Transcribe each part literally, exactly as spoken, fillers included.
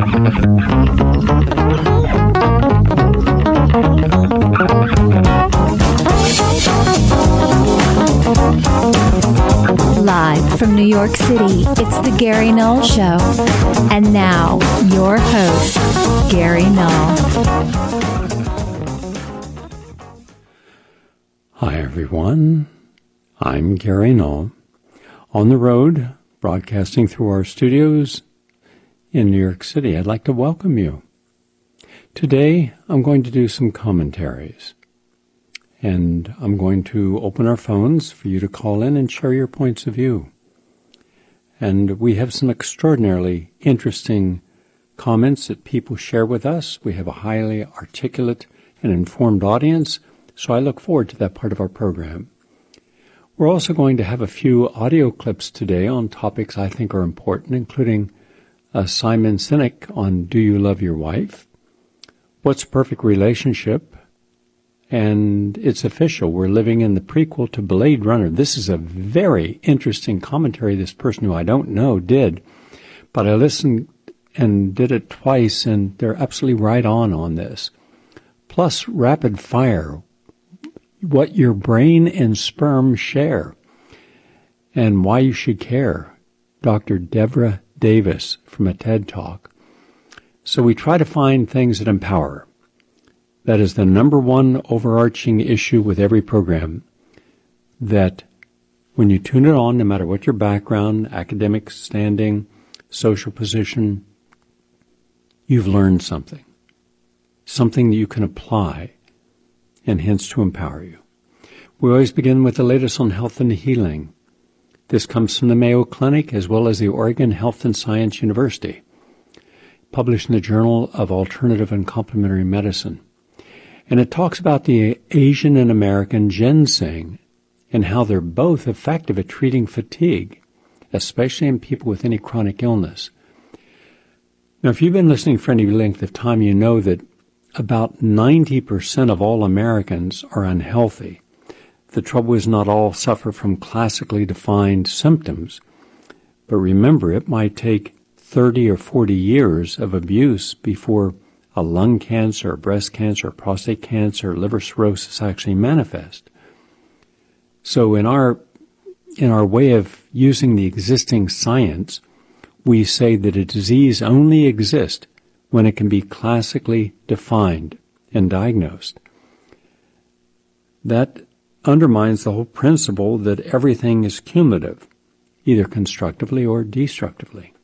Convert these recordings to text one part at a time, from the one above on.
Live from New York City, it's the Gary Null Show. And now, your host, Gary Null. Hi, everyone. I'm Gary Null. On the road, broadcasting through our studios in New York City. I'd like to welcome you. Today, I'm going to do some commentaries. And I'm going to open our phones for you to call in and share your points of view. And we have some extraordinarily interesting comments that people share with us. We have a highly articulate and informed audience, so I look forward to that part of our program. We're also going to have a few audio clips today on topics I think are important, including uh, Simon Sinek on Do You Love Your Wife? What's a perfect relationship? And it's official. We're living in the prequel to Blade Runner. This is a very interesting commentary this person who I don't know did. But I listened and did it twice, and they're absolutely right on on this. Plus, rapid fire. What your brain and sperm share. And why you should care. Doctor Deborah Davis from a TED Talk. So we try to find things that empower. That is the number one overarching issue with every program, that when you tune it on, no matter what your background, academic standing, social position, you've learned something, something that you can apply, and hence to empower you. We always begin with the latest on health and healing. This comes from the Mayo Clinic as well as the Oregon Health and Science University, published in the Journal of Alternative and Complementary Medicine. And it talks about the Asian and American ginseng and how they're both effective at treating fatigue, especially in people with any chronic illness. Now, if you've been listening for any length of time, you know that about ninety percent of all Americans are unhealthy. The trouble is not all suffer from classically defined symptoms. But remember, it might take thirty or forty years of abuse before a lung cancer, breast cancer, prostate cancer, liver cirrhosis actually manifest. So in our in our way of using the existing science, we say that a disease only exists when it can be classically defined and diagnosed. That undermines the whole principle that everything is cumulative, either constructively or destructively.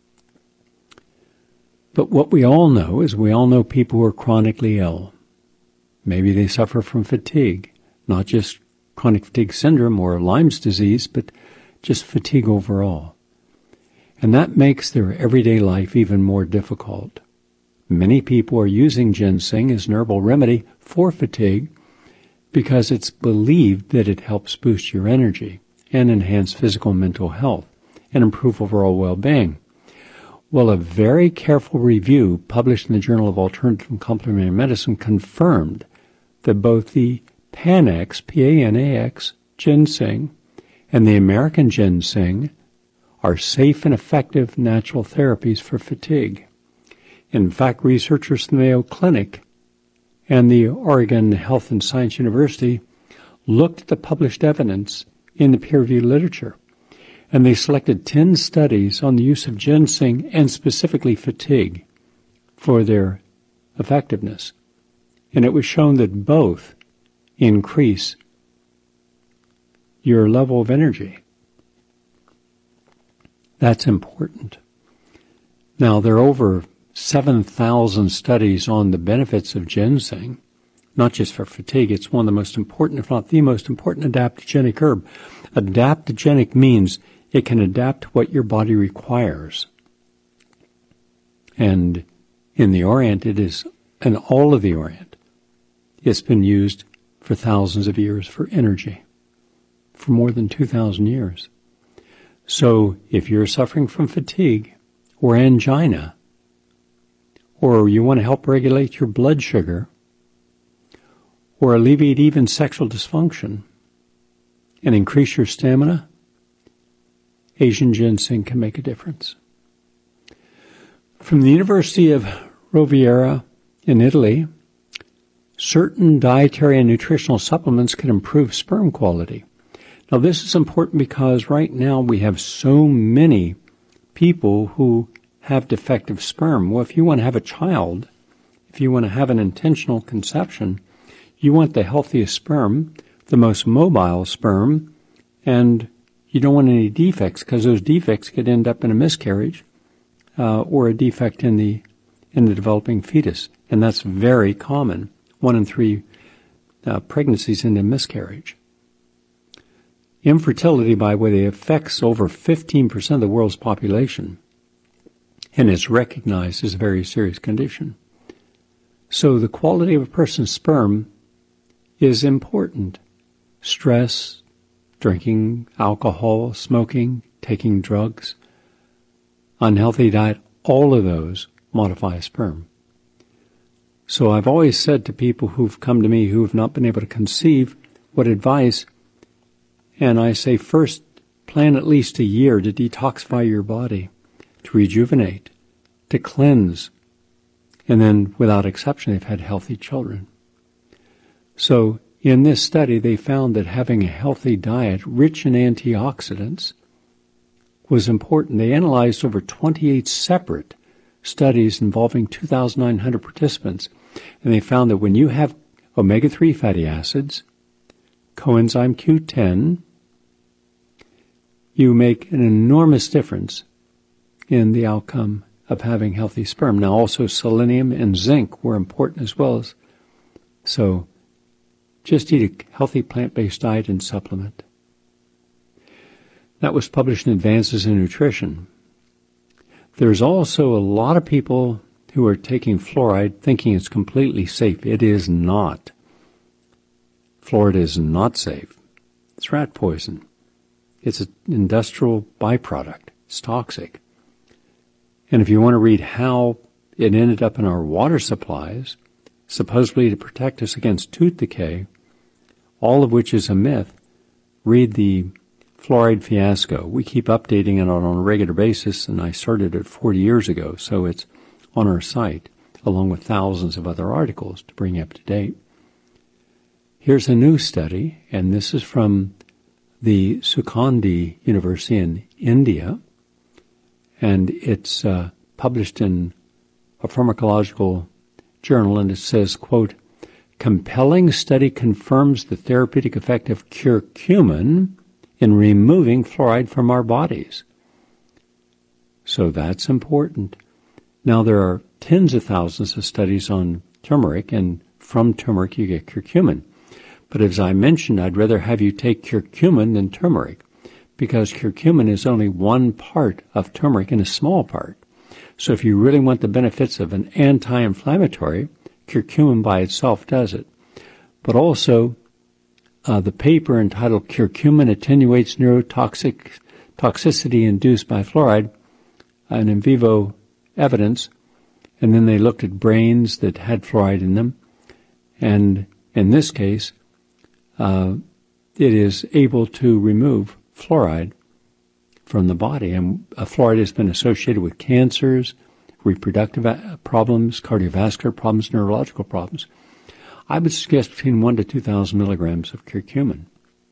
But what we all know is we all know people who are chronically ill. Maybe they suffer from fatigue, not just chronic fatigue syndrome or Lyme's disease, but just fatigue overall. And that makes their everyday life even more difficult. Many people are using ginseng as an herbal remedy for fatigue because it's believed that it helps boost your energy and enhance physical and mental health and improve overall well-being. Well, a very careful review published in the Journal of Alternative and Complementary Medicine confirmed that both the Panax, P A N A X, ginseng and the American ginseng are safe and effective natural therapies for fatigue. In fact, researchers from the Mayo Clinic and the Oregon Health and Science University looked at the published evidence in the peer-reviewed literature. And they selected ten studies on the use of ginseng and specifically fatigue for their effectiveness. And it was shown that both increase your level of energy. That's important. Now, there are over seven thousand studies on the benefits of ginseng, not just for fatigue. It's one of the most important, if not the most important, adaptogenic herb. Adaptogenic means it can adapt to what your body requires. And in the Orient, it is, and all of the Orient, it's been used for thousands of years for energy, for more than two thousand years. So if you're suffering from fatigue or angina, or you want to help regulate your blood sugar, or alleviate even sexual dysfunction, and increase your stamina, Asian ginseng can make a difference. From the University of Rovere in Italy, certain dietary and nutritional supplements can improve sperm quality. Now, this is important because right now we have so many people who have defective sperm. Well, if you want to have a child, if you want to have an intentional conception, you want the healthiest sperm, the most mobile sperm, and you don't want any defects, because those defects could end up in a miscarriage uh, or a defect in the in the developing fetus, and that's very common. One in three uh, pregnancies end in miscarriage. Infertility, by the way, affects over fifteen percent of the world's population, and is recognized as a very serious condition. So the quality of a person's sperm is important. Stress, drinking alcohol, smoking, taking drugs, unhealthy diet, all of those modify sperm. So I've always said to people who've come to me who have not been able to conceive, what advice, and I say first, plan at least a year to detoxify your body, to rejuvenate, to cleanse, and then without exception they've had healthy children. So in this study they found that having a healthy diet rich in antioxidants was important. They analyzed over twenty-eight separate studies involving two thousand nine hundred participants, and they found that when you have omega three fatty acids, coenzyme Q ten, you make an enormous difference in the outcome of having healthy sperm. Now also selenium and zinc were important as well. As, so just eat a healthy plant-based diet and supplement. That was published in Advances in Nutrition. There's also a lot of people who are taking fluoride thinking it's completely safe. It is not. Fluoride is not safe. It's rat poison. It's an industrial byproduct. It's toxic. And if you want to read how it ended up in our water supplies, supposedly to protect us against tooth decay, all of which is a myth, read the fluoride fiasco. We keep updating it on a regular basis, and I started it forty years ago, so it's on our site, along with thousands of other articles to bring you up to date. Here's a new study, and this is from the Sukandi University in India, and it's uh, published in a pharmacological journal, and it says, quote, compelling study confirms the therapeutic effect of curcumin in removing fluoride from our bodies. So that's important. Now, there are tens of thousands of studies on turmeric, and from turmeric you get curcumin. But as I mentioned, I'd rather have you take curcumin than turmeric, because curcumin is only one part of turmeric and a small part. So if you really want the benefits of an anti-inflammatory, curcumin by itself does it. But also, uh, the paper entitled Curcumin Attenuates Neurotoxic Toxicity Induced by Fluoride, an in vivo evidence, and then they looked at brains that had fluoride in them, and in this case, uh, it is able to remove fluoride from the body, and uh, fluoride has been associated with cancers, reproductive problems, cardiovascular problems, neurological problems. I would suggest between one to two thousand milligrams of curcumin.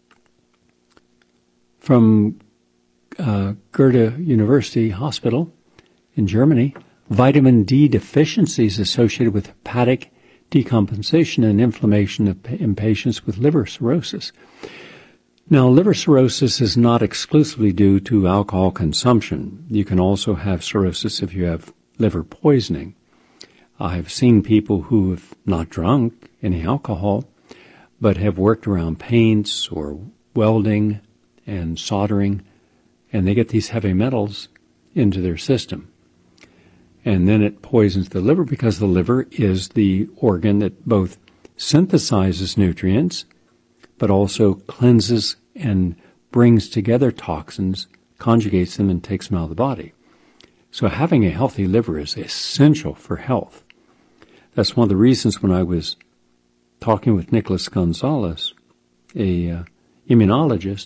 From uh, Goethe University Hospital in Germany, vitamin D deficiency is associated with hepatic decompensation and inflammation of, in patients with liver cirrhosis. Now, liver cirrhosis is not exclusively due to alcohol consumption. You can also have cirrhosis if you have liver poisoning. I've seen people who have not drunk any alcohol, but have worked around paints or welding and soldering, and they get these heavy metals into their system. And then it poisons the liver, because the liver is the organ that both synthesizes nutrients, but also cleanses and brings together toxins, conjugates them, and takes them out of the body. So having a healthy liver is essential for health. That's one of the reasons when I was talking with Nicholas Gonzalez, a uh, immunologist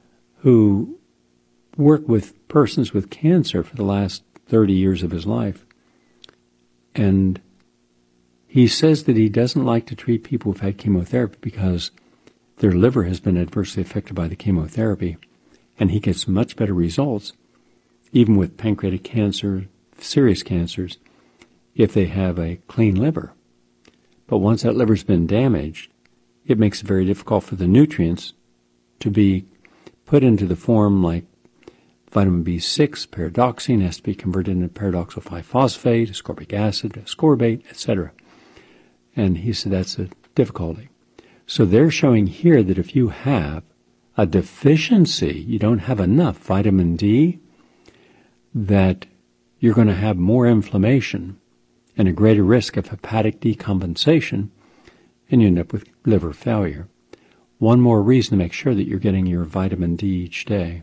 who worked with persons with cancer for the last thirty years of his life, And he says that he doesn't like to treat people who've had chemotherapy because their liver has been adversely affected by the chemotherapy. And he gets much better results, even with pancreatic cancer, serious cancers, if they have a clean liver. But once that liver's been damaged, it makes it very difficult for the nutrients to be put into the form like vitamin B six, pyridoxine has to be converted into pyridoxal five phosphate, ascorbic acid, ascorbate, et cetera. And he said that's a difficulty. So they're showing here that if you have a deficiency, you don't have enough vitamin D, that you're going to have more inflammation and a greater risk of hepatic decompensation, and you end up with liver failure. One more reason to make sure that you're getting your vitamin D each day.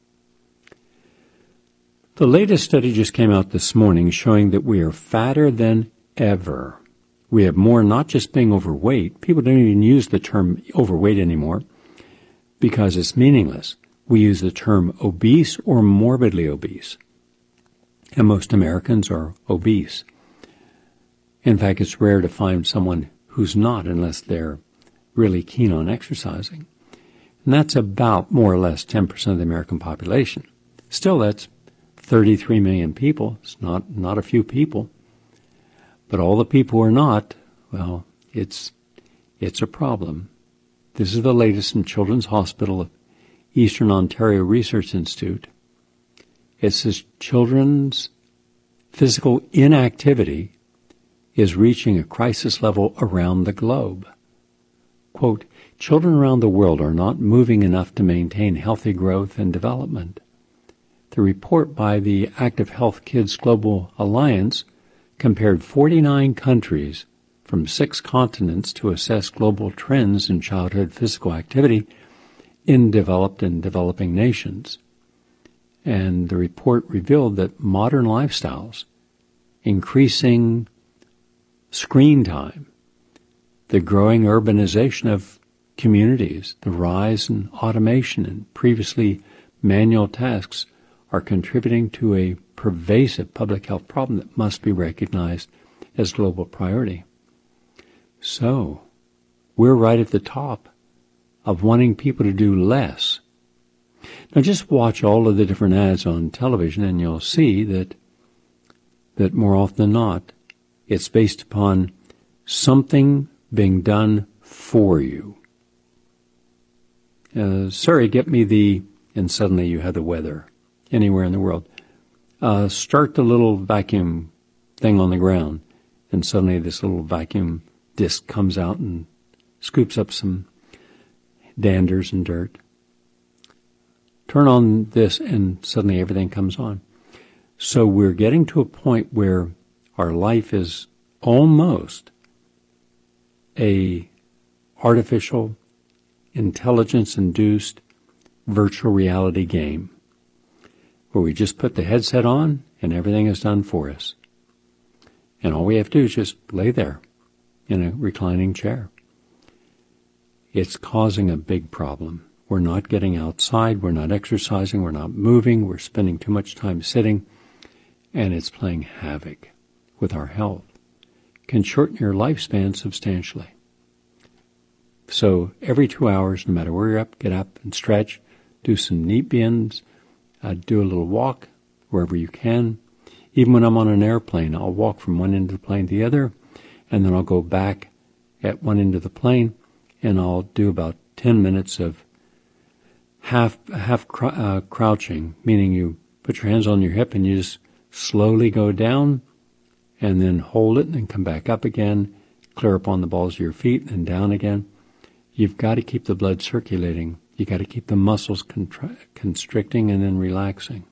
The latest study just came out this morning showing that we are fatter than ever. We have more not just being overweight. People don't even use the term overweight anymore because it's meaningless. We use the term obese or morbidly obese. And most Americans are obese. In fact, it's rare to find someone who's not unless they're really keen on exercising. And that's about more or less ten percent of the American population. Still, that's thirty-three million people. It's not, not a few people. But all the people who are not, well, it's, it's a problem. This is the latest from Children's Hospital of Eastern Ontario Research Institute. It says children's physical inactivity is reaching a crisis level around the globe. Quote, children around the world are not moving enough to maintain healthy growth and development. The report by the Active Health Kids Global Alliance compared forty-nine countries from six continents to assess global trends in childhood physical activity in developed and developing nations. And the report revealed that modern lifestyles, increasing screen time, the growing urbanization of communities, the rise in automation and previously manual tasks are contributing to a pervasive public health problem that must be recognized as global priority. So, we're right at the top of wanting people to do less. Now just watch all of the different ads on television and you'll see that that more often than not, it's based upon something being done for you. Uh, sorry, get me the, and suddenly you have the weather anywhere in the world. Uh, start the little vacuum thing on the ground, and suddenly this little vacuum disc comes out and scoops up some danders and dirt. Turn on this, and suddenly everything comes on. So we're getting to a point where our life is almost a artificial, intelligence-induced virtual reality game, where we just put the headset on and everything is done for us. And all we have to do is just lay there in a reclining chair. It's causing a big problem. We're not getting outside, we're not exercising, we're not moving, we're spending too much time sitting, and it's playing havoc with our health. It can shorten your lifespan substantially. So every two hours, no matter where you're up, get up and stretch, do some knee bends, uh, do a little walk wherever you can. Even when I'm on an airplane, I'll walk from one end of the plane to the other, and then I'll go back at one end of the plane, and I'll do about ten minutes of half half cr- uh, crouching, meaning you put your hands on your hip and you just slowly go down, and then hold it, and then come back up again, clear up on the balls of your feet, and then down again. You've got to keep the blood circulating. You've got to keep the muscles contra- constricting and then relaxing.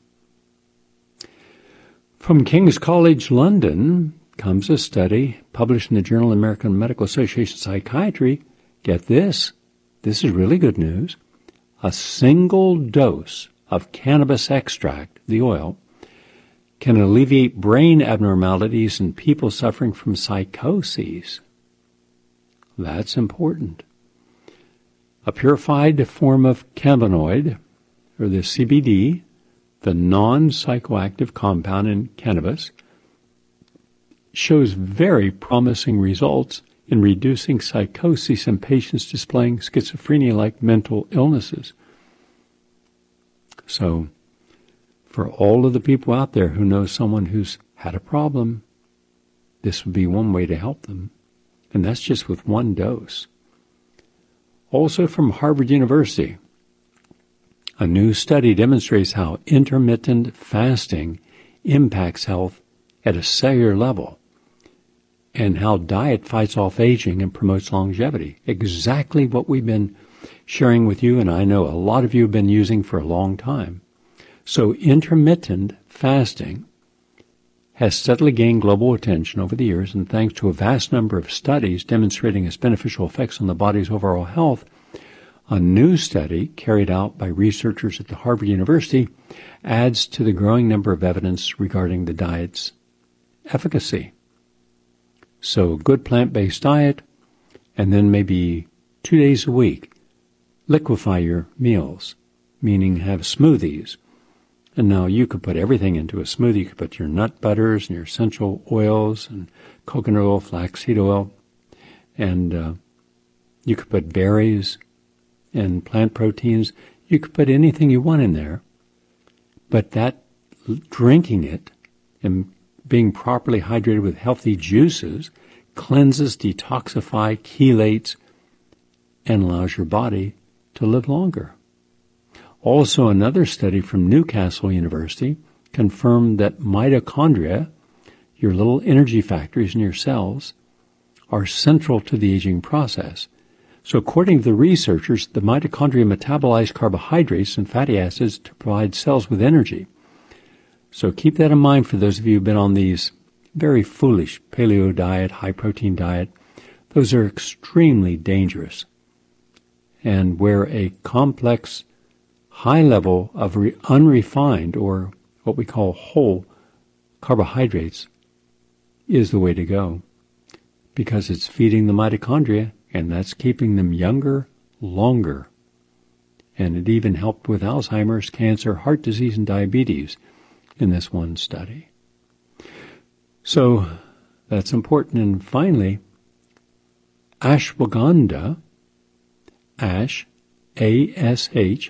From King's College London comes a study published in the Journal of American Medical Association Psychiatry. Get this, this is really good news. A single dose of cannabis extract, the oil, can alleviate brain abnormalities in people suffering from psychoses. That's important. A purified form of cannabinoid, or the C B D, the non-psychoactive compound in cannabis, shows very promising results in reducing psychosis in patients displaying schizophrenia-like mental illnesses. So, for all of the people out there who know someone who's had a problem, this would be one way to help them. And that's just with one dose. Also from Harvard University, a new study demonstrates how intermittent fasting impacts health at a cellular level and how diet fights off aging and promotes longevity. Exactly what we've been sharing with you, and I know a lot of you have been using for a long time. So intermittent fasting has steadily gained global attention over the years, and thanks to a vast number of studies demonstrating its beneficial effects on the body's overall health, a new study carried out by researchers at the Harvard University adds to the growing number of evidence regarding the diet's efficacy. So good plant-based diet, and then maybe two days a week, liquefy your meals, meaning have smoothies. And now you could put everything into a smoothie. You could put your nut butters and your essential oils and coconut oil, flaxseed oil, and uh, you could put berries and plant proteins. You could put anything you want in there. But that drinking it and being properly hydrated with healthy juices cleanses, detoxifies, chelates, and allows your body to live longer. Also, another study from Newcastle University confirmed that mitochondria, your little energy factories in your cells, are central to the aging process. So according to the researchers, the mitochondria metabolize carbohydrates and fatty acids to provide cells with energy. So keep that in mind for those of you who've been on these very foolish paleo diet, high-protein diet. Those are extremely dangerous. And where a complex high level of re- unrefined, or what we call whole carbohydrates, is the way to go, because it's feeding the mitochondria, and that's keeping them younger longer. And it even helped with Alzheimer's, cancer, heart disease, and diabetes in this one study. So that's important. And finally, ashwagandha, ash, A S H,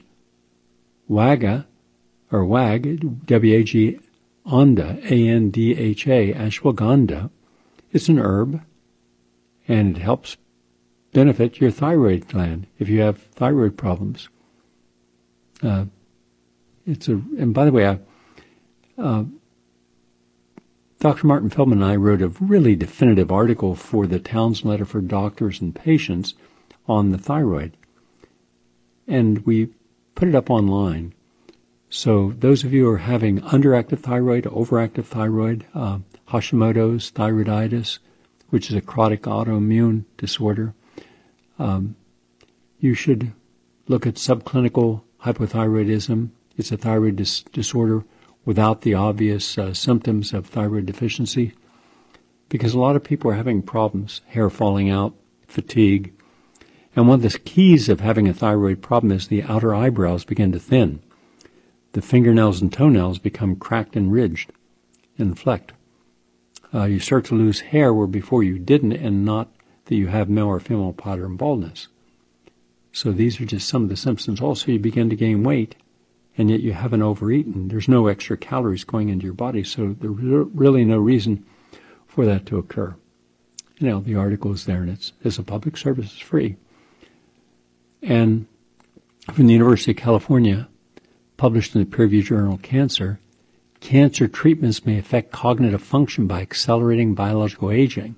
Waga, or Wag, W A G, Anda, A N D H A, ashwagandha. It's an herb, and it helps benefit your thyroid gland if you have thyroid problems. Uh, it's a, and by the way, I, uh, Doctor Martin Feldman and I wrote a really definitive article for the Townsend Letter for Doctors and Patients on the thyroid, and we put it up online. So those of you who are having underactive thyroid, overactive thyroid, uh, Hashimoto's, thyroiditis, which is a chronic autoimmune disorder, um, you should look at subclinical hypothyroidism. It's a thyroid dis- disorder without the obvious uh, symptoms of thyroid deficiency, because a lot of people are having problems, hair falling out, fatigue. And one of the keys of having a thyroid problem is the outer eyebrows begin to thin. The fingernails and toenails become cracked and ridged and flecked. Uh, you start to lose hair where before you didn't, and not that you have male or female pattern baldness. So these are just some of the symptoms. Also, you begin to gain weight, and yet you haven't overeaten. There's no extra calories going into your body, so there's really no reason for that to occur. You know, the article is there, and it's, it's a public service. It's free. And from the University of California, published in the peer-reviewed journal Cancer, cancer treatments may affect cognitive function by accelerating biological aging.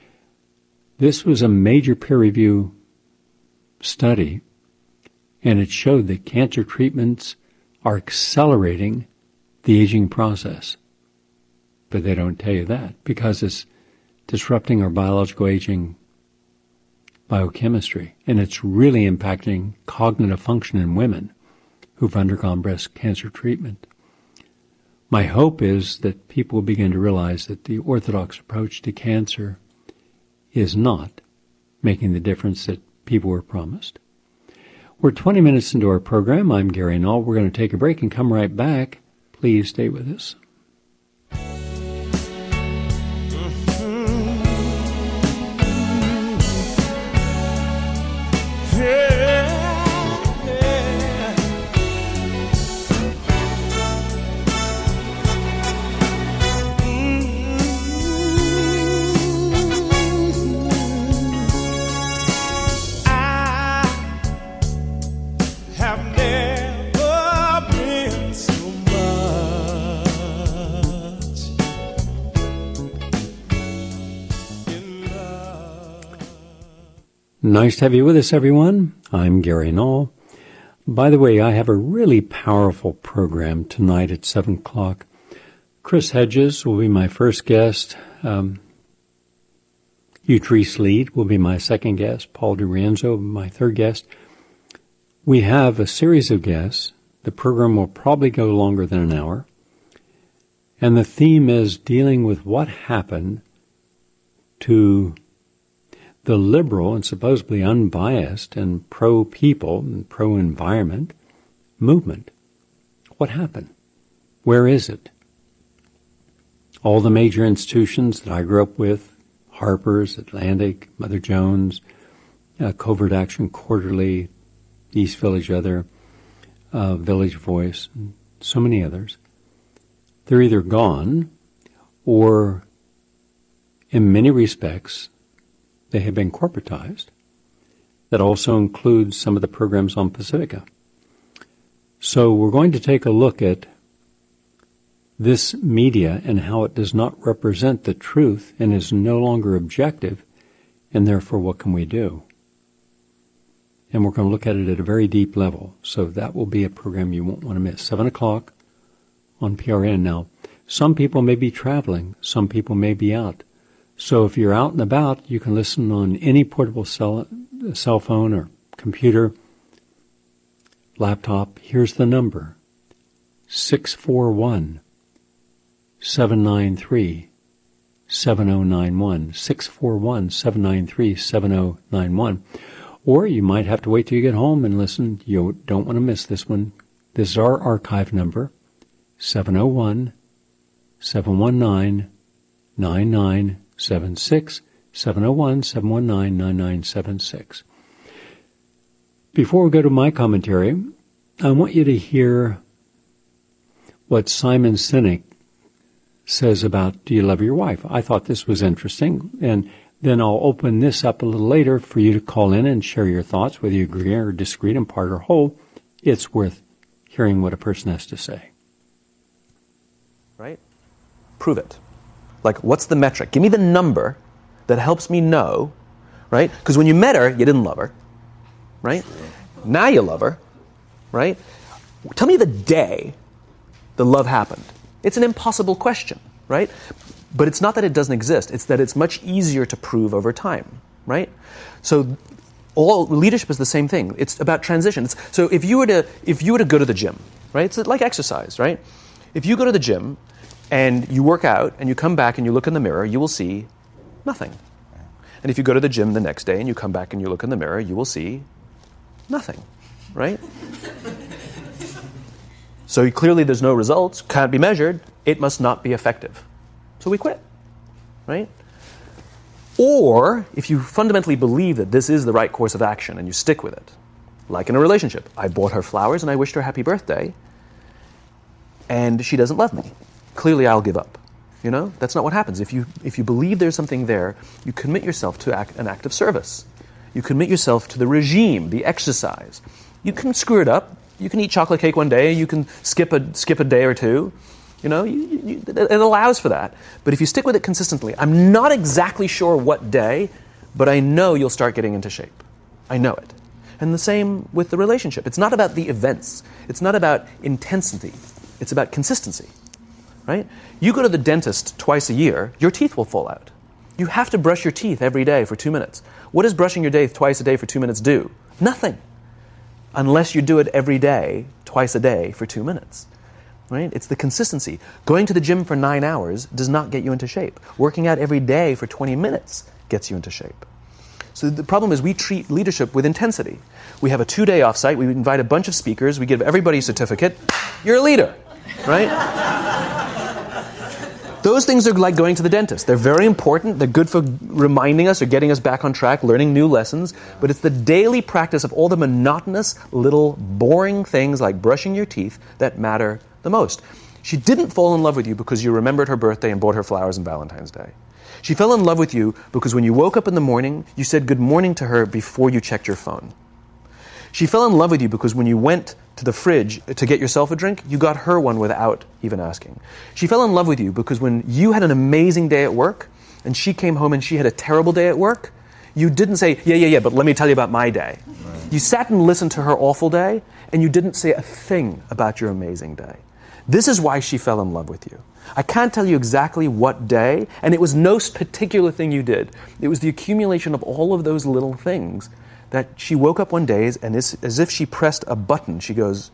This was a major peer-review study, and it showed that cancer treatments are accelerating the aging process. But they don't tell you that, because it's disrupting our biological aging biochemistry, and it's really impacting cognitive function in women who've undergone breast cancer treatment. My hope is that people will begin to realize that the orthodox approach to cancer is not making the difference that people were promised. We're twenty minutes into our program. I'm Gary Null. We're going to take a break and come right back. Please stay with us. Mm. Nice to have you with us, everyone. I'm Gary Null. By the way, I have a really powerful program tonight at seven o'clock. Chris Hedges will be my first guest. Um, Utrice Lead will be my second guest. Paul Duranzo, my third guest. We have a series of guests. The program will probably go longer than an hour. And the theme is dealing with what happened to the liberal and supposedly unbiased and pro-people and pro-environment movement. What happened? Where is it? All the major institutions that I grew up with, Harper's, Atlantic, Mother Jones, uh, Covert Action Quarterly, East Village Other, uh, Village Voice, and so many others, they're either gone or, in many respects, they have been corporatized. That also includes some of the programs on Pacifica. So we're going to take a look at this media and how it does not represent the truth and is no longer objective, and therefore what can we do? And we're going to look at it at a very deep level. So that will be a program you won't want to miss. seven o'clock on P R N. Now, some people may be traveling. Some people may be out. So if you're out and about, you can listen on any portable cell, cell phone or computer, laptop. Here's the number, six four one, seven nine three, seven zero nine one, six four one, seven nine three, seven zero nine one. Or you might have to wait till you get home and listen. You don't want to miss this one. This is our archive number, seven oh one, seven one nine, nine nine seven six, seven oh one, seven one nine, nine nine seven six. Before we go to my commentary, I want you to hear what Simon Sinek says about, do you love your wife? I thought this was interesting, and then I'll open this up a little later for you to call in and share your thoughts, whether you agree or disagree in part or whole. It's worth hearing what a person has to say. Right? Prove it. Like, what's the metric? Give me the number that helps me know, right? Because when you met her, you didn't love her, right? Now you love her, right? Tell me the day the love happened. It's an impossible question, right? But it's not that it doesn't exist. It's that it's much easier to prove over time, right? So all leadership is the same thing. It's about transition. It's, so if you were to if you were to go to the gym, right? It's like exercise, right? If you go to the gym and you work out and you come back and you look in the mirror, you will see nothing. And if you go to the gym the next day and you come back and you look in the mirror, you will see nothing, right? So clearly there's no results, can't be measured, it must not be effective. So we quit, right? Or if you fundamentally believe that this is the right course of action and you stick with it, like in a relationship, I bought her flowers and I wished her happy birthday, and she doesn't love me. Clearly I'll give up. You know, that's not what happens. If you if you believe there's something there, you commit yourself to act, an act of service. You commit yourself to the regime, the exercise. You can screw it up. You can eat chocolate cake one day. You can skip a skip a day or two. You know, you, you, it allows for that. But if you stick with it consistently, I'm not exactly sure what day, but I know you'll start getting into shape. I know it. And the same with the relationship. It's not about the events. It's not about intensity. It's about consistency. Right? You go to the dentist twice a year, your teeth will fall out. You have to brush your teeth every day for two minutes. What does brushing your teeth twice a day for two minutes do? Nothing. Unless you do it every day, twice a day for two minutes. Right? It's the consistency. Going to the gym for nine hours does not get you into shape. Working out every day for twenty minutes gets you into shape. So the problem is we treat leadership with intensity. We have a two-day offsite. We invite a bunch of speakers. We give everybody a certificate. You're a leader. Right? Those things are like going to the dentist. They're very important. They're good for reminding us or getting us back on track, learning new lessons. But it's the daily practice of all the monotonous, little, boring things like brushing your teeth that matter the most. She didn't fall in love with you because you remembered her birthday and bought her flowers on Valentine's Day. She fell in love with you because when you woke up in the morning, you said good morning to her before you checked your phone. She fell in love with you because when you went to the fridge to get yourself a drink, you got her one without even asking. She fell in love with you because when you had an amazing day at work and she came home and she had a terrible day at work, You didn't say, yeah, yeah, yeah, but let me tell you about my day. Right. You sat and listened to her awful day, and you didn't say a thing about your amazing day. This is why she fell in love with you. I can't tell you exactly what day, and it was no particular thing you did. It was the accumulation of all of those little things that she woke up one day, and as, as if she pressed a button, she goes,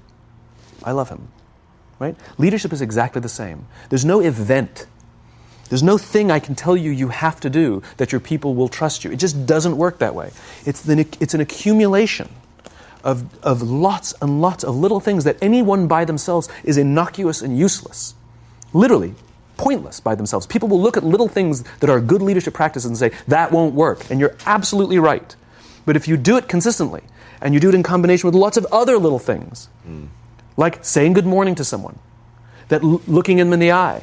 I love him. Right? Leadership is exactly the same. There's no event. There's no thing I can tell you you have to do that your people will trust you. It just doesn't work that way. It's, the, it's an accumulation of, of lots and lots of little things that anyone by themselves is innocuous and useless. Literally, pointless by themselves. People will look at little things that are good leadership practices and say, that won't work. And you're absolutely right. But if you do it consistently, and you do it in combination with lots of other little things, mm. like saying good morning to someone, that l- looking them in the eye.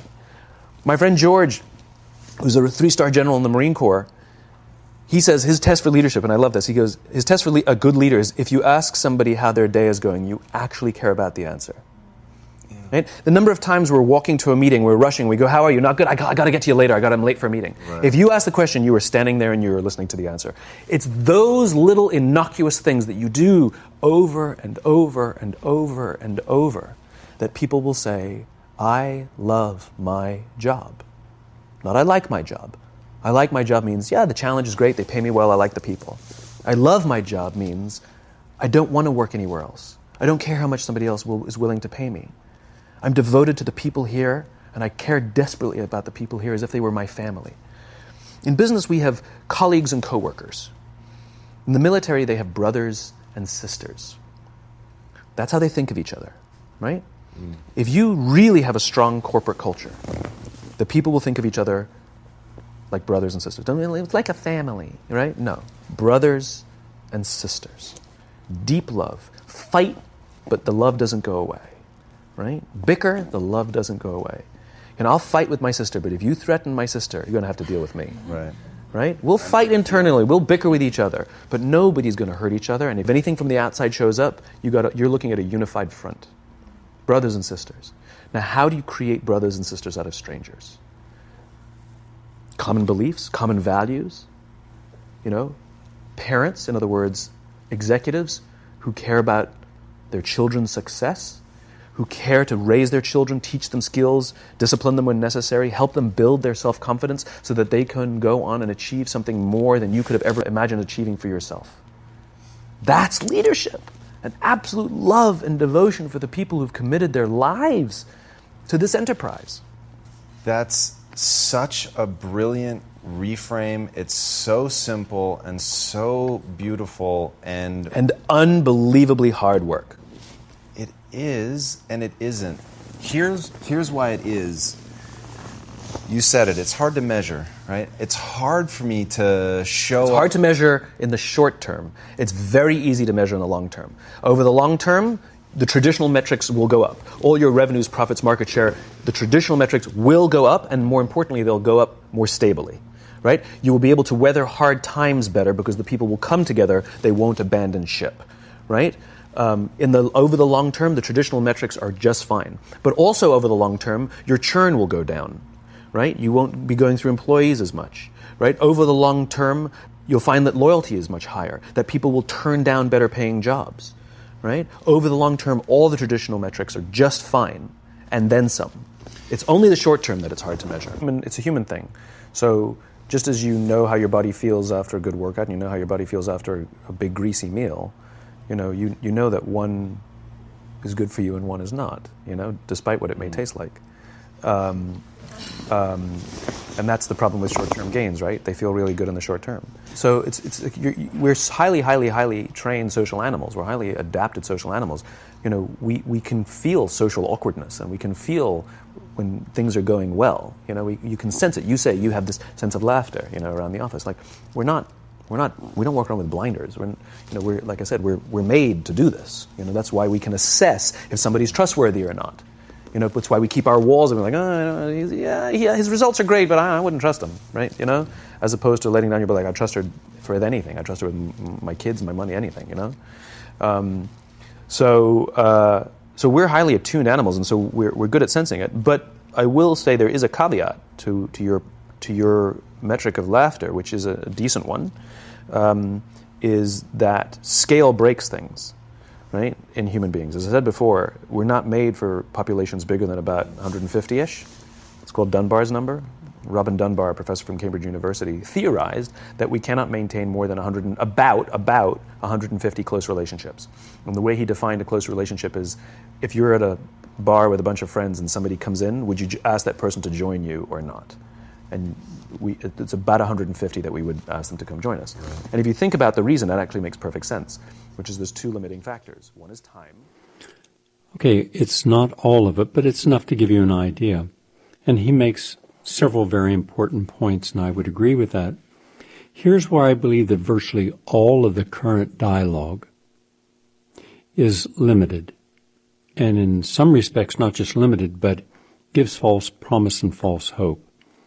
My friend George, who's a three-star general in the Marine Corps, he says his test for leadership, and I love this, he goes, his test for le- a good leader is if you ask somebody how their day is going, you actually care about the answer. Yeah. Right? The number of times we're walking to a meeting, we're rushing, we go, how are you? Not good, I got, I got to get to you later, I got, I'm late for a meeting. Right. If you ask the question, you were standing there and you were listening to the answer. It's those little innocuous things that you do over and over and over and over that people will say, I love my job. Not I like my job. I like my job means, yeah, the challenge is great, they pay me well, I like the people. I love my job means I don't want to work anywhere else. I don't care how much somebody else will, is willing to pay me. I'm devoted to the people here, and I care desperately about the people here as if they were my family. In business, we have colleagues and coworkers. In the military, they have brothers and sisters. That's how they think of each other, right? Mm. If you really have a strong corporate culture, the people will think of each other like brothers and sisters. Don't really, it's like a family, right? No. Brothers and sisters. Deep love. Fight, but the love doesn't go away, right? Bicker, the love doesn't go away. And I'll fight with my sister, but if you threaten my sister, you're going to have to deal with me. Right. Right? We'll fight internally. We'll bicker with each other, but nobody's going to hurt each other. And if anything from the outside shows up, you got you're looking at a unified front. Brothers and sisters. Now, how do you create brothers and sisters out of strangers? Common beliefs, common values, you know, parents, in other words, executives who care about their children's success, who care to raise their children, teach them skills, discipline them when necessary, help them build their self-confidence so that they can go on and achieve something more than you could have ever imagined achieving for yourself. That's leadership, an absolute love and devotion for the people who've committed their lives to this enterprise. That's such a brilliant reframe. It's so simple and so beautiful and... And unbelievably hard work. It is, and it isn't. Here's, here's why it is. You said it. It's hard to measure, right? It's hard for me to show... It's hard to measure in the short term. It's very easy to measure in the long term. Over the long term, the traditional metrics will go up. All your revenues, profits, market share, the traditional metrics will go up, and more importantly, they'll go up more stably, right? You will be able to weather hard times better because the people will come together. They won't abandon ship, right? Um, in the over the long term, the traditional metrics are just fine. But also over the long term, your churn will go down, right? You won't be going through employees as much, right? Over the long term, you'll find that loyalty is much higher, that people will turn down better paying jobs. Right? Over the long term, all the traditional metrics are just fine, and then some. It's only the short term that it's hard to measure. I mean, it's a human thing. So just as you know how your body feels after a good workout, and you know how your body feels after a big greasy meal, you know, you, you know that one is good for you and one is not, you know, despite what it may taste like. Um, um, and that's the problem with short-term gains, right? They feel really good in the short term. So it's it's you're, we're highly, highly, highly trained social animals. We're highly adapted social animals. You know, we, we can feel social awkwardness, and we can feel when things are going well. You know, we, you can sense it. You say you have this sense of laughter, you know, around the office. Like we're not, we're not, we don't walk around with blinders. We're, you know, we're like I said, we're we're made to do this. You know, that's why we can assess if somebody's trustworthy or not. You know, that's why we keep our walls and we're like, oh, he's, yeah, yeah, his results are great, but I, I wouldn't trust him, right? You know, as opposed to letting down your be like, I trust her for anything. I trust her with m- my kids, my money, anything. You know, um, so uh, so we're highly attuned animals, and so we're we're good at sensing it. But I will say there is a caveat to to your to your metric of laughter, which is a decent one. um, is that scale breaks things, right, in human beings. As I said before, we're not made for populations bigger than about one hundred fifty-ish. It's called Dunbar's number. Robin Dunbar, a professor from Cambridge University, theorized that we cannot maintain more than one hundred and, about about one hundred fifty close relationships. And the way he defined a close relationship is, if you're at a bar with a bunch of friends and somebody comes in, would you ask that person to join you or not? And we, it's about one hundred fifty that we would ask them to come join us. Right. And if you think about the reason, that actually makes perfect sense, which is there's two limiting factors. One is time. Okay, it's not all of it, but it's enough to give you an idea. And he makes several very important points, and I would agree with that. Here's where I believe that virtually all of the current dialogue is limited, and in some respects not just limited, but gives false promise and false hope.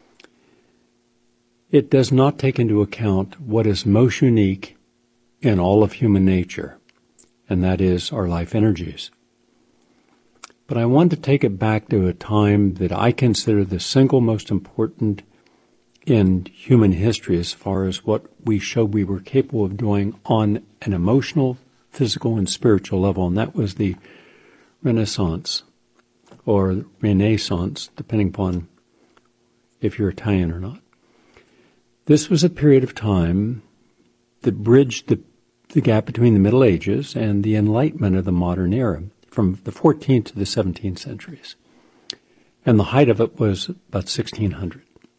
It does not take into account what is most unique in all of human nature, and that is our life energies. But I want to take it back to a time that I consider the single most important in human history as far as what we showed we were capable of doing on an emotional, physical, and spiritual level, and that was the Renaissance, or Renaissance, depending upon if you're Italian or not. This was a period of time that bridged the, the gap between the Middle Ages and the Enlightenment of the modern era, from the fourteenth to the seventeenth centuries. And the height of it was about sixteen hundred.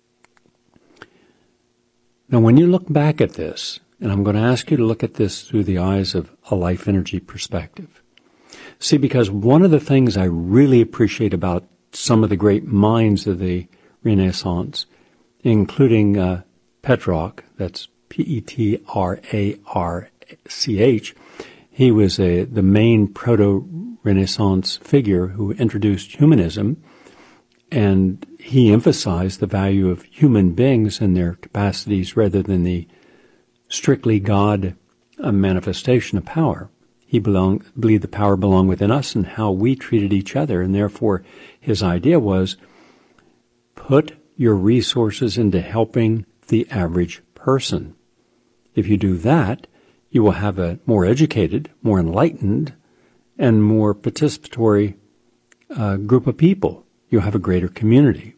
Now, when you look back at this, and I'm going to ask you to look at this through the eyes of a life energy perspective. See, because one of the things I really appreciate about some of the great minds of the Renaissance, including uh, Petrarch, that's P E T R A R C H, he was a, the main proto-Renaissance figure who introduced humanism, and he emphasized the value of human beings and their capacities rather than the strictly God uh, manifestation of power. He belong, believed the power belonged within us and how we treated each other, and therefore his idea was put your resources into helping the average person. If you do that, you will have a more educated, more enlightened, and more participatory uh, group of people. You'll have a greater community.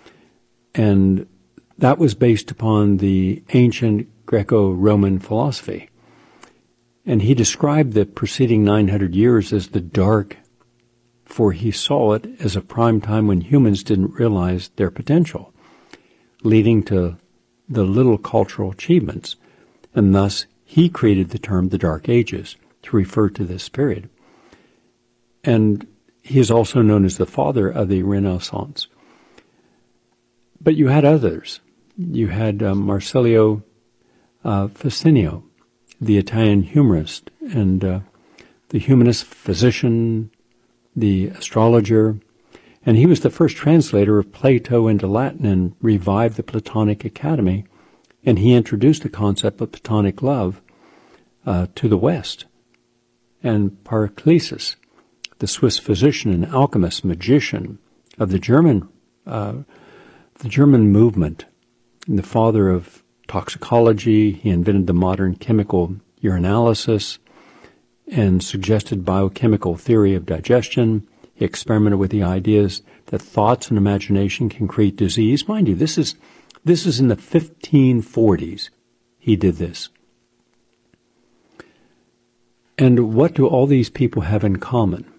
And that was based upon the ancient Greco-Roman philosophy. And he described the preceding nine hundred years as the dark, for he saw it as a prime time when humans didn't realize their potential, leading to the little cultural achievements. And thus, he created the term the Dark Ages to refer to this period. And he is also known as the father of the Renaissance. But you had others. You had uh, Marsilio uh, Ficino, the Italian humorist, and uh, the humanist physician, the astrologer, and he was the first translator of Plato into Latin and revived the Platonic Academy, and he introduced the concept of Platonic love uh, to the West. And Paracelsus, the Swiss physician and alchemist, magician of the German, uh, the German movement, and the father of toxicology, he invented the modern chemical urinalysis and suggested biochemical theory of digestion. He experimented with the ideas that thoughts and imagination can create disease. Mind you, this is this is in the fifteen forties he did this. And what do all these people have in common?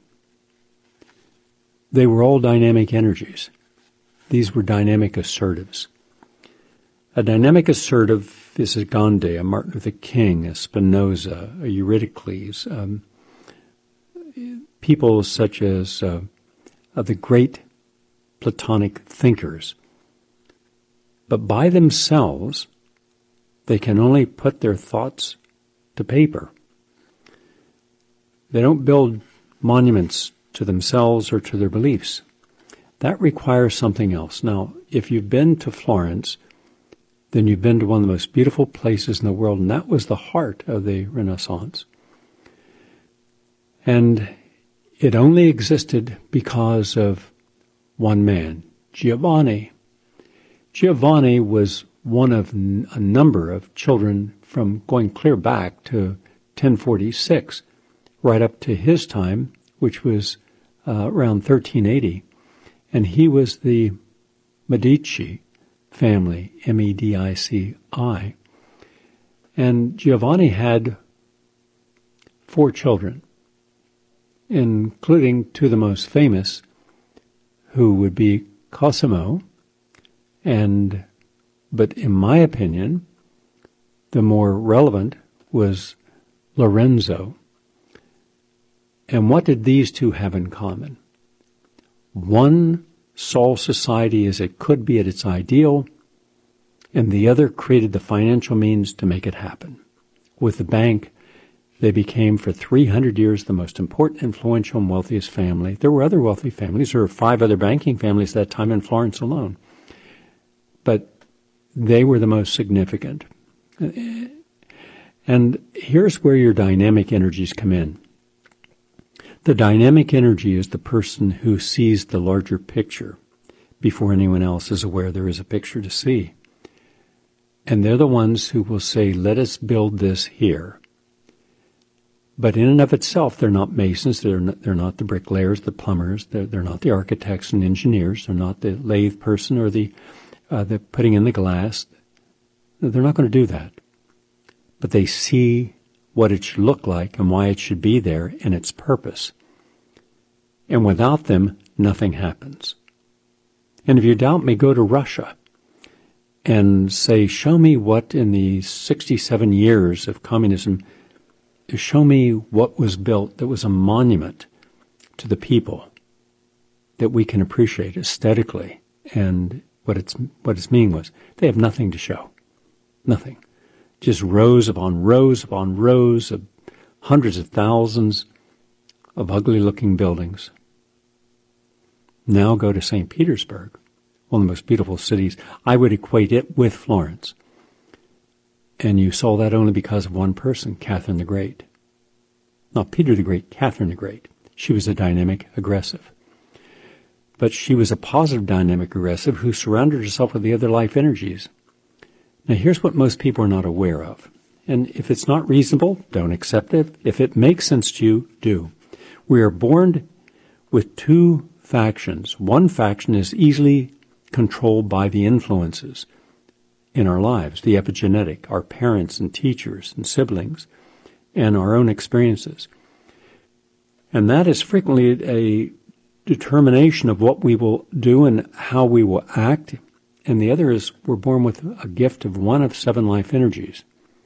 They were all dynamic energies. These were dynamic assertives. A dynamic assertive is a Gandhi, a Martin Luther King, a Spinoza, a Eurydice, um, people such as uh, uh, the great Platonic thinkers. But by themselves, they can only put their thoughts to paper. They don't build monuments to themselves or to their beliefs. That requires something else. Now, if you've been to Florence, then you've been to one of the most beautiful places in the world, and that was the heart of the Renaissance. And it only existed because of one man, Giovanni. Giovanni was one of n- a number of children from going clear back to ten forty-six, right up to his time, which was uh, around thirteen eighty. And he was the Medici family, M E D I C I. And Giovanni had four children, including two of the most famous, who would be Cosimo, and, but in my opinion, the more relevant was Lorenzo. And what did these two have in common? One saw society as it could be at its ideal, and the other created the financial means to make it happen. With the bank, they became for three hundred years the most important, influential, and wealthiest family. There were other wealthy families. There were five other banking families at that time in Florence alone. But they were the most significant. And here's where your dynamic energies come in. The dynamic energy is the person who sees the larger picture before anyone else is aware there is a picture to see. And they're the ones who will say, let us build this here. But in and of itself, they're not masons, they're not, they're not the bricklayers, the plumbers, they're, they're not the architects and engineers, they're not the lathe person or the, uh, the putting in the glass. They're not going to do that. But they see what it should look like and why it should be there and its purpose. And without them, nothing happens. And if you doubt me, go to Russia and say, show me what in the sixty-seven years of communism, show me what was built that was a monument to the people that we can appreciate aesthetically and what its what its meaning was. They have nothing to show. Nothing. Just rows upon rows upon rows of hundreds of thousands of ugly-looking buildings. Now go to Saint Petersburg, one of the most beautiful cities. I would equate it with Florence. And you saw that only because of one person, Catherine the Great. Not Peter the Great, Catherine the Great. She was a dynamic aggressive. But she was a positive dynamic aggressive who surrounded herself with the other life energies. Now here's what most people are not aware of. And if it's not reasonable, don't accept it. If it makes sense to you, do. We are born with two factions. One faction is easily controlled by the influences in our lives, the epigenetic, our parents and teachers and siblings, and our own experiences. And that is frequently a determination of what we will do and how we will act. And the other is we're born with a gift of one of seven life energies.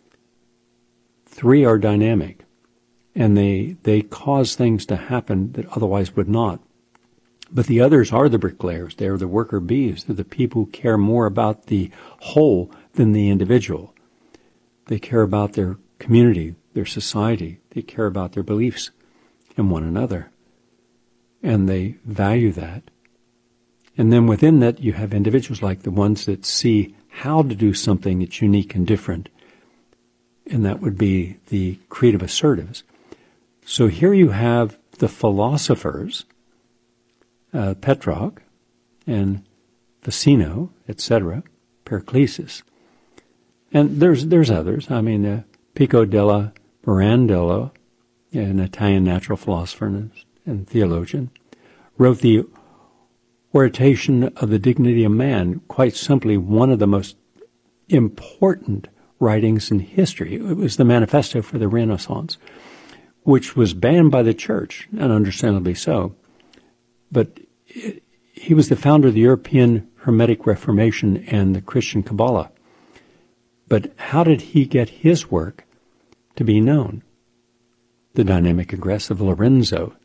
Three are dynamic, and they they cause things to happen that otherwise would not. But the others are the bricklayers. They're the worker bees. They're the people who care more about the whole than the individual. They care about their community, their society. They care about their beliefs in one another. And they value that. And then within that, you have individuals like the ones that see how to do something that's unique and different. And that would be the creative assertives. So here you have the philosophers, uh, Petrarch and Ficino, et cetera, Pericles. And there's there's others. I mean, uh, Pico della Mirandola, an Italian natural philosopher and, and theologian, wrote the Oration of the Dignity of Man, quite simply one of the most important writings in history. It was the manifesto for the Renaissance, which was banned by the church, and understandably so. But it, he was the founder of the European Hermetic Reformation and the Christian Kabbalah. But how did he get his work to be known? The dynamic aggressive Lorenzo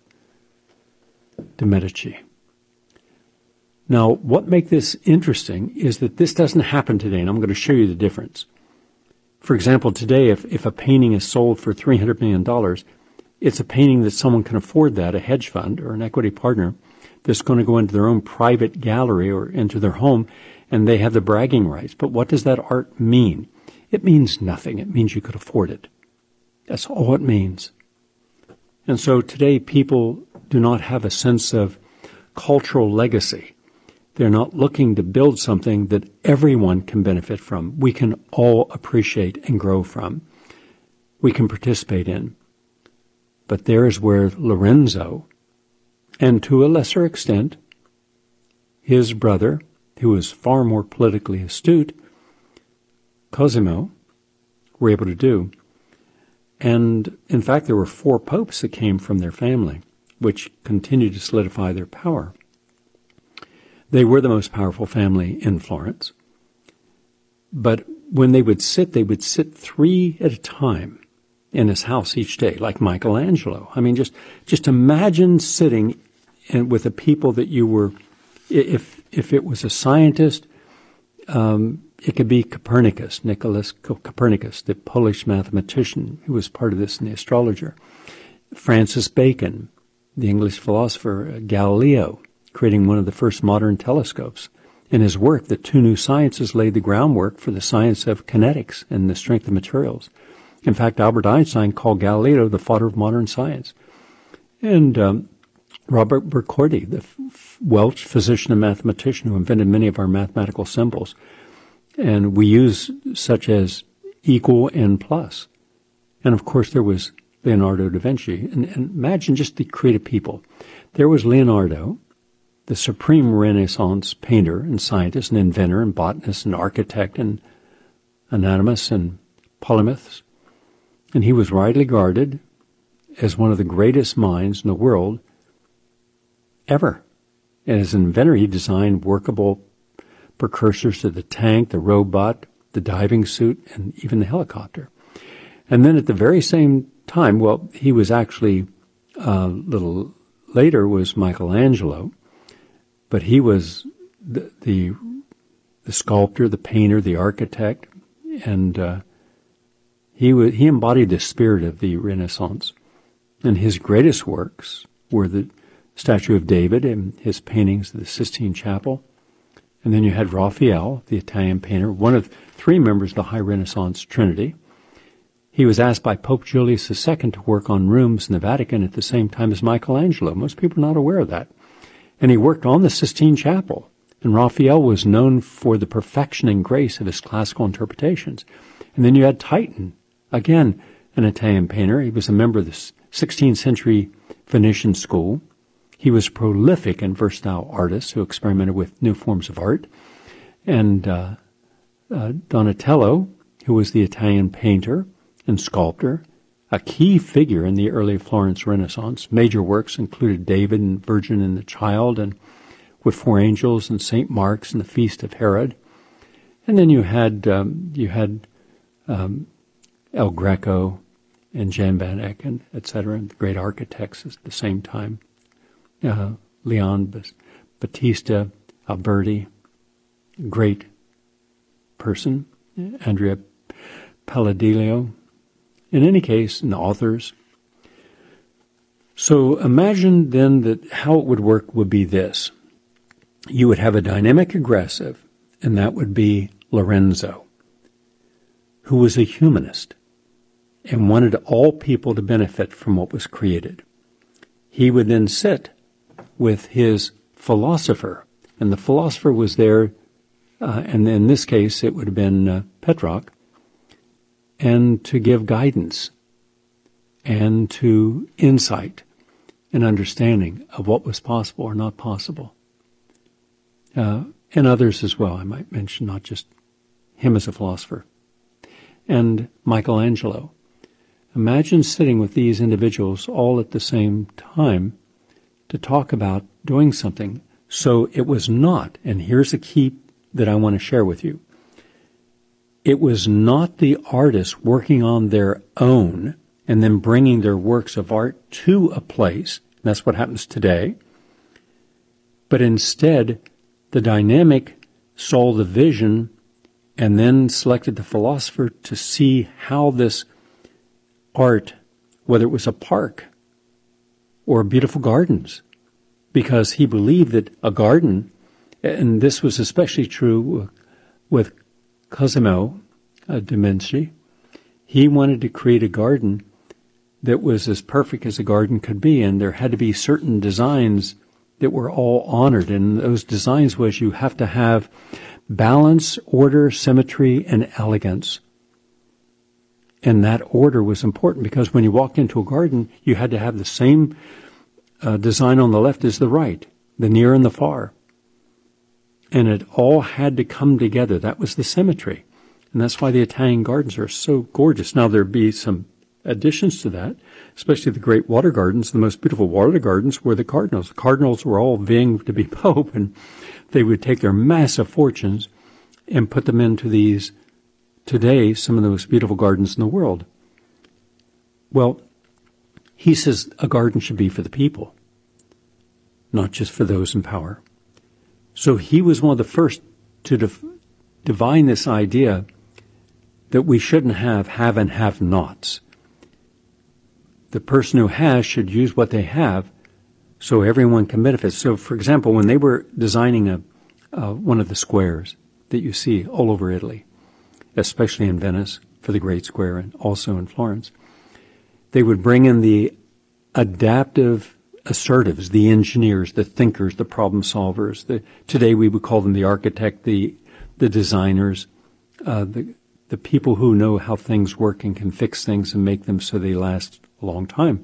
de Medici. Now, what makes this interesting is that this doesn't happen today, and I'm going to show you the difference. For example, today, if, if a painting is sold for three hundred million dollars, it's a painting that someone can afford that, a hedge fund or an equity partner, that's going to go into their own private gallery or into their home, and they have the bragging rights. But what does that art mean? It means nothing. It means you could afford it. That's all it means. And so today, people do not have a sense of cultural legacy. They're not looking to build something that everyone can benefit from, we can all appreciate and grow from, we can participate in. But there is where Lorenzo, and to a lesser extent, his brother, who was far more politically astute, Cosimo, were able to do. And in fact, there were four popes that came from their family, which continued to solidify their power. They were the most powerful family in Florence. But when they would sit, they would sit three at a time in his house each day, like Michelangelo. I mean, just just imagine sitting in, with the people that you were, if if it was a scientist, um, it could be Copernicus, Nicholas Copernicus, the Polish mathematician who was part of this and the astrologer. Francis Bacon, the English philosopher, Galileo, creating one of the first modern telescopes. In his work, the two new sciences laid the groundwork for the science of kinetics and the strength of materials. In fact, Albert Einstein called Galileo the father of modern science. And um, Robert Burkordy, the f- Welsh physician and mathematician who invented many of our mathematical symbols. And we use such as equal and plus. And of course, there was Leonardo da Vinci. And, and imagine just the creative people. There was Leonardo, the supreme Renaissance painter and scientist and inventor and botanist and architect and anatomist and polymath. And he was rightly regarded as one of the greatest minds in the world ever. And as an inventor, he designed workable precursors to the tank, the robot, the diving suit, and even the helicopter. And then at the very same time, well, he was actually a little later was Michelangelo, but he was the the, the sculptor, the painter, the architect, and uh, he was, he embodied the spirit of the Renaissance. And his greatest works were the statue of David and his paintings of the Sistine Chapel. And then you had Raphael, the Italian painter, one of three members of the High Renaissance Trinity. He was asked by Pope Julius the Second to work on rooms in the Vatican at the same time as Michelangelo. Most people are not aware of that. And he worked on the Sistine Chapel. And Raphael was known for the perfection and grace of his classical interpretations. And then you had Titan, again, an Italian painter. He was a member of the sixteenth century Venetian school. He was a prolific and versatile artist who experimented with new forms of art. And uh, uh, Donatello, who was the Italian painter and sculptor, a key figure in the early Florence Renaissance. Major works included David and Virgin and the Child, and with four angels and Saint Mark's and the Feast of Herod. And then you had um, you had um, El Greco and Jan van Eyck, and et cetera, and the great architects at the same time. Uh, Leon Battista Alberti, great person. Andrea Palladio. In any case, and the authors. So imagine then that how it would work would be this. You would have a dynamic aggressive, and that would be Lorenzo, who was a humanist and wanted all people to benefit from what was created. He would then sit with his philosopher, and the philosopher was there, uh, and in this case it would have been uh, Petrarch, and to give guidance and to insight and understanding of what was possible or not possible. Uh, and others as well, I might mention, not just him as a philosopher. And Michelangelo. Imagine sitting with these individuals all at the same time to talk about doing something. So it was not, and here's a key that I want to share with you, it was not the artists working on their own and then bringing their works of art to a place. That's what happens today. But instead, the dynamic saw the vision and then selected the philosopher to see how this art, whether it was a park or beautiful gardens, because he believed that a garden, and this was especially true with Cosimo uh, de' Medici, he wanted to create a garden that was as perfect as a garden could be, and there had to be certain designs that were all honored. And those designs was you have to have balance, order, symmetry, and elegance. And that order was important because when you walked into a garden, you had to have the same uh, design on the left as the right, the near and the far. And it all had to come together. That was the symmetry. And that's why the Italian gardens are so gorgeous. Now, there'd be some additions to that, especially the great water gardens. The most beautiful water gardens were the cardinals. The cardinals were all vying to be pope, and they would take their massive fortunes and put them into these, today, some of the most beautiful gardens in the world. Well, he says a garden should be for the people, not just for those in power. So he was one of the first to def- divine this idea that we shouldn't have have and have-nots. The person who has should use what they have so everyone can benefit. So, for example, when they were designing a uh, one of the squares that you see all over Italy, especially in Venice for the Great Square and also in Florence, they would bring in the adaptive assertives, the engineers, the thinkers, the problem solvers. The, today we would call them the architect, the the designers, uh, the the people who know how things work and can fix things and make them so they last a long time.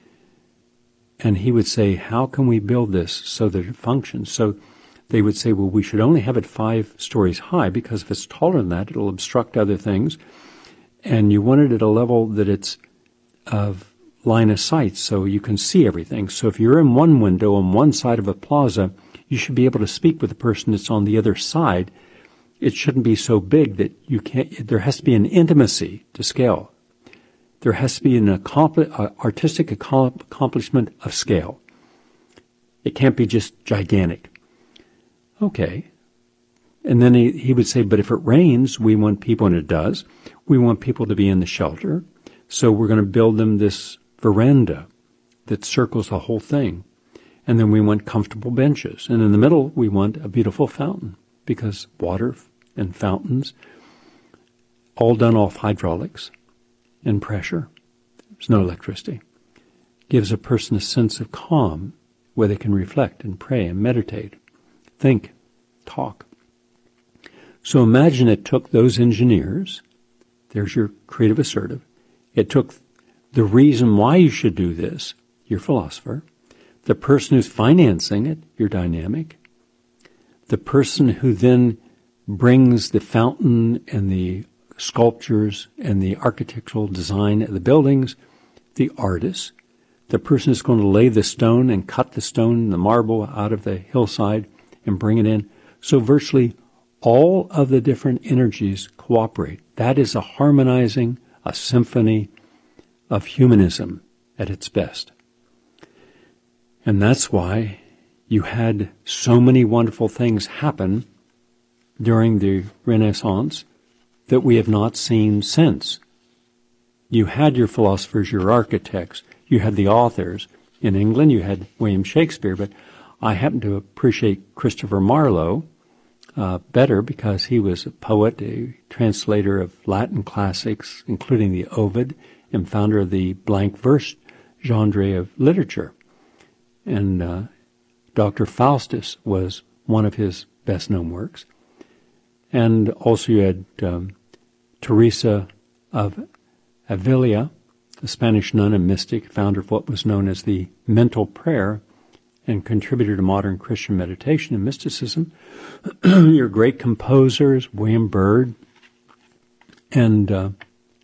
And he would say, how can we build this so that it functions? So they would say, well, we should only have it five stories high because if it's taller than that, it'll obstruct other things. And you want it at a level that it's of line of sight so you can see everything. So if you're in one window on one side of a plaza, you should be able to speak with the person that's on the other side. It shouldn't be so big that you can't, there has to be an intimacy to scale. There has to be an accompli- uh, artistic accom- accomplishment of scale. It can't be just gigantic. Okay. And then he, he would say, but if it rains, we want people, and it does, we want people to be in the shelter. So we're going to build them this veranda that circles the whole thing. And then we want comfortable benches. And in the middle, we want a beautiful fountain because water and fountains, all done off hydraulics and pressure. There's no electricity. Gives a person a sense of calm where they can reflect and pray and meditate, think, talk. So imagine it took those engineers, there's your creative assertive, it took the reason why you should do this, your philosopher, the person who's financing it, your dynamic, the person who then brings the fountain and the sculptures and the architectural design of the buildings, the artist, the person who's going to lay the stone and cut the stone, the marble out of the hillside and bring it in. So virtually all of the different energies cooperate. That is a harmonizing, a symphony of humanism at its best. And that's why you had so many wonderful things happen during the Renaissance that we have not seen since. You had your philosophers, your architects, you had the authors. In England, you had William Shakespeare, but I happen to appreciate Christopher Marlowe uh, better because he was a poet, a translator of Latin classics, including the Ovid, and founder of the blank verse genre of literature. And uh, Doctor Faustus was one of his best-known works. And also you had um, Teresa of Avila, a Spanish nun and mystic, founder of what was known as the mental prayer and contributor to modern Christian meditation and mysticism. Your great composers, William Byrd and uh,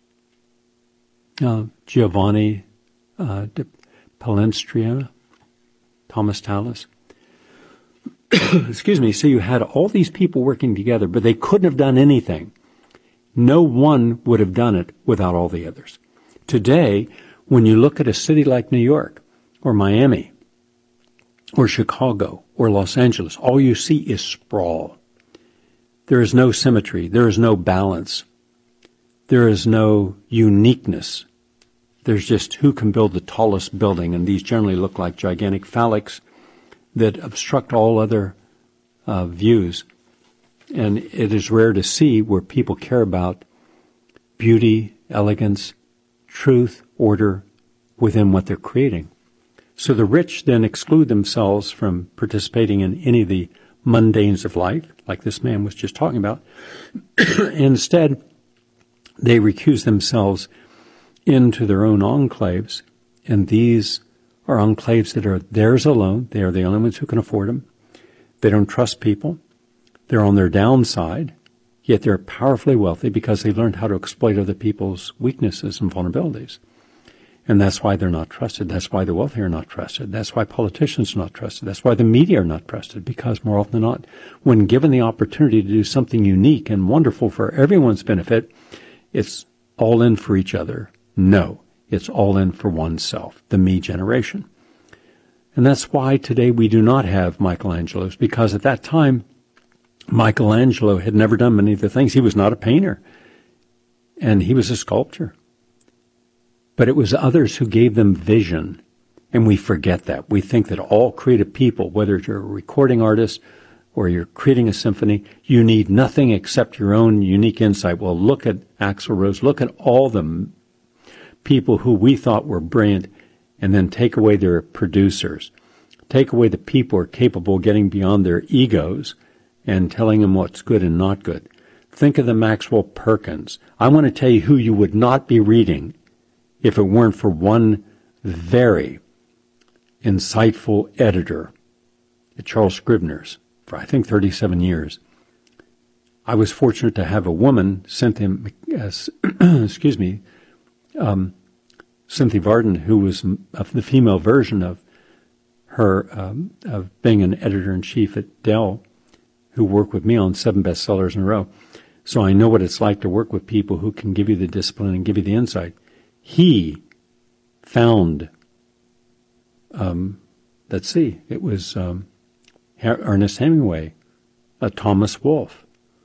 uh, Giovanni uh, de Palestrina, Thomas Tallis. Excuse me. So you had all these people working together, but they couldn't have done anything. No one would have done it without all the others. Today, when you look at a city like New York or Miami or Chicago or Los Angeles, all you see is sprawl. There is no symmetry. There is no balance. There is no uniqueness. There's just who can build the tallest building, and these generally look like gigantic phallics that obstruct all other uh, views. And it is rare to see where people care about beauty, elegance, truth, order within what they're creating. So the rich then exclude themselves from participating in any of the mundanes of life, like this man was just talking about. Instead, they recuse themselves into their own enclaves, and these are enclaves that are theirs alone. They are the only ones who can afford them. They don't trust people. They're on their downside, yet they're powerfully wealthy because they learned how to exploit other people's weaknesses and vulnerabilities. And that's why they're not trusted. That's why the wealthy are not trusted. That's why politicians are not trusted. That's why the media are not trusted, because more often than not, when given the opportunity to do something unique and wonderful for everyone's benefit, it's all in for each other. No, it's all in for oneself, the me generation. And that's why today we do not have Michelangelos, because at that time, Michelangelo had never done many of the things. He was not a painter, and he was a sculptor. But it was others who gave them vision, and we forget that. We think that all creative people, whether you're a recording artist or you're creating a symphony, you need nothing except your own unique insight. Well, look at Axl Rose. Look at all the people who we thought were brilliant, and then take away their producers. Take away the people who are capable of getting beyond their egos and telling them what's good and not good. Think of the Maxwell Perkins. I want to tell you who you would not be reading if it weren't for one very insightful editor at Charles Scribner's for, I think, thirty-seven years. I was fortunate to have a woman, Cynthia, uh, excuse me, um, Cynthia Varden, who was the female version of her, um, of being an editor-in-chief at Dell, who worked with me on seven bestsellers in a row. So I know what it's like to work with people who can give you the discipline and give you the insight. He found, um, let's see, it was um, Ernest Hemingway, uh, Thomas Wolfe.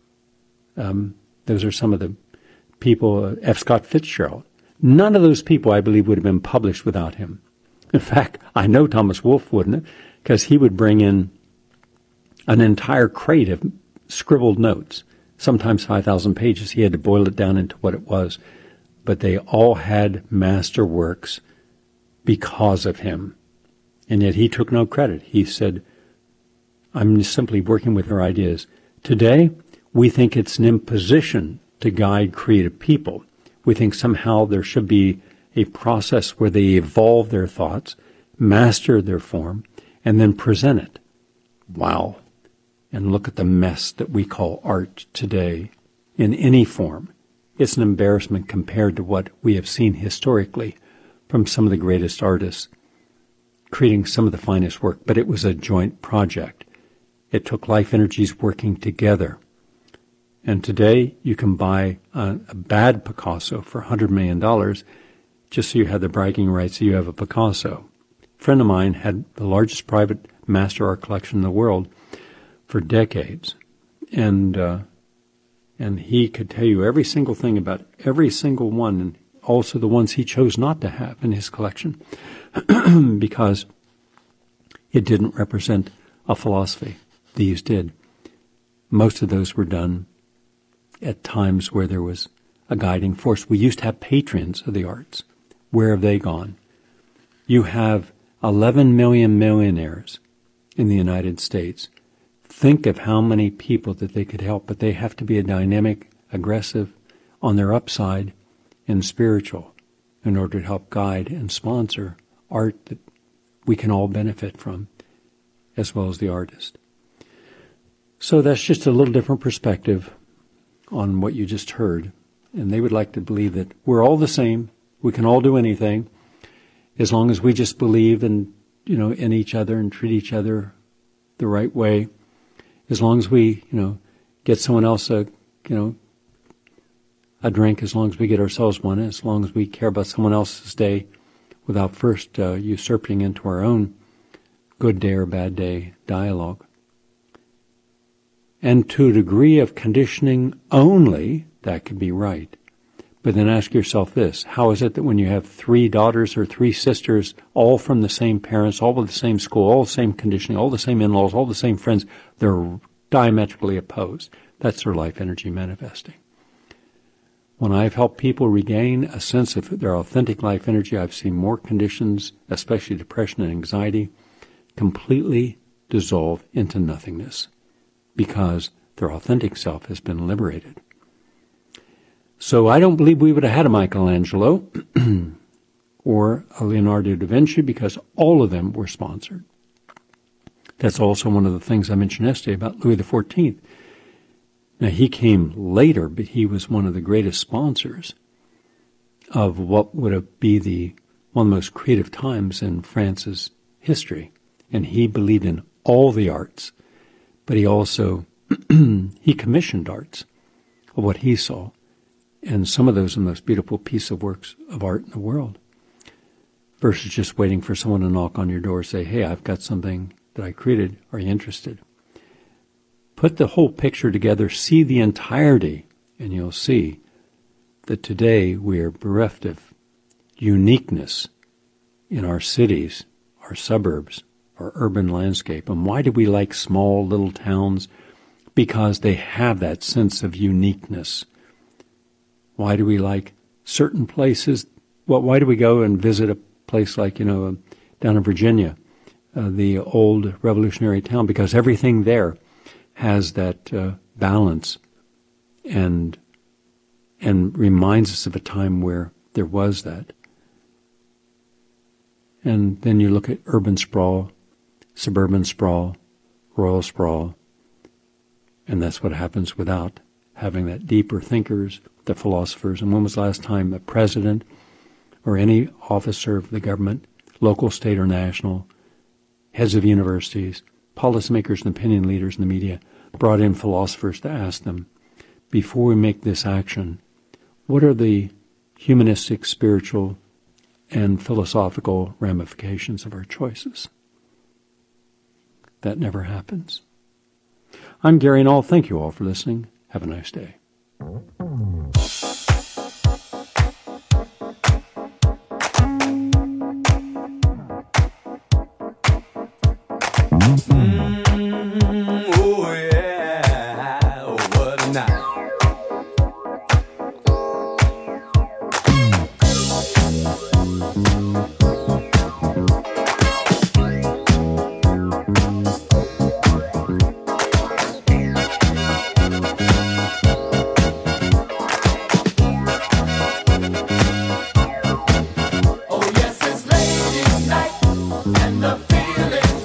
Um, those are some of the people, uh, F. Scott Fitzgerald. None of those people, I believe, would have been published without him. In fact, I know Thomas Wolfe wouldn't, because he would bring in an entire crate of scribbled notes, sometimes five thousand pages. He had to boil it down into what it was. But they all had masterworks because of him. And yet he took no credit. He said, I'm just simply working with their ideas. Today, we think it's an imposition to guide creative people. We think somehow there should be a process where they evolve their thoughts, master their form, and then present it. Wow. And look at the mess that we call art today in any form. It's an embarrassment compared to what we have seen historically from some of the greatest artists creating some of the finest work. But it was a joint project. It took life energies working together. And today you can buy a, a bad Picasso for one hundred million dollars just so you have the bragging rights that you have a Picasso. A friend of mine had the largest private master art collection in the world for decades. And uh, and he could tell you every single thing about every single one, and also the ones he chose not to have in his collection because it didn't represent a philosophy. These did. Most of those were done at times where there was a guiding force. We used to have patrons of the arts. Where have they gone? You have eleven million millionaires in the United States. Think of how many people that they could help, but they have to be a dynamic, aggressive, on their upside, and spiritual in order to help guide and sponsor art that we can all benefit from, as well as the artist. So that's just a little different perspective on what you just heard. And they would like to believe that we're all the same. We can all do anything as long as we just believe in, you know, in each other and treat each other the right way. As long as we, you know, get someone else a, you know, a drink, as long as we get ourselves one, as long as we care about someone else's day without first uh, usurping into our own good day or bad day dialogue. And to a degree of conditioning only, that could be right. But then ask yourself this: how is it that when you have three daughters or three sisters, all from the same parents, all with the same school, all the same conditioning, all the same in-laws, all the same friends, they're diametrically opposed? That's their life energy manifesting. When I've helped people regain a sense of their authentic life energy, I've seen more conditions, especially depression and anxiety, completely dissolve into nothingness because their authentic self has been liberated. So I don't believe we would have had a Michelangelo or a Leonardo da Vinci because all of them were sponsored. That's also one of the things I mentioned yesterday about Louis the fourteenth. Now, he came later, but he was one of the greatest sponsors of what would be the one of the most creative times in France's history. And he believed in all the arts, but he also, he commissioned arts of what he saw. And some of those are the most beautiful piece of works of art in the world, versus just waiting for someone to knock on your door and say, hey, I've got something that I created. Are you interested? Put the whole picture together, see the entirety, and you'll see that today we are bereft of uniqueness in our cities, our suburbs, our urban landscape. And why do we like small little towns? Because they have that sense of uniqueness. Why do we like certain places? Well, why do we go and visit a place like, you know, down in Virginia, uh, the old revolutionary town? Because everything there has that uh, balance and and reminds us of a time where there was that. And then you look at urban sprawl, suburban sprawl, rural sprawl, and that's what happens without having that deeper thinkers, the philosophers. And when was the last time a president or any officer of the government, local, state, or national, heads of universities, policymakers and opinion leaders in the media, brought in philosophers to ask them, before we make this action, what are the humanistic, spiritual, and philosophical ramifications of our choices? That never happens. I'm Gary Null. Thank you all for listening. Have a nice day. Oh yes, it's ladies' night, and the feeling's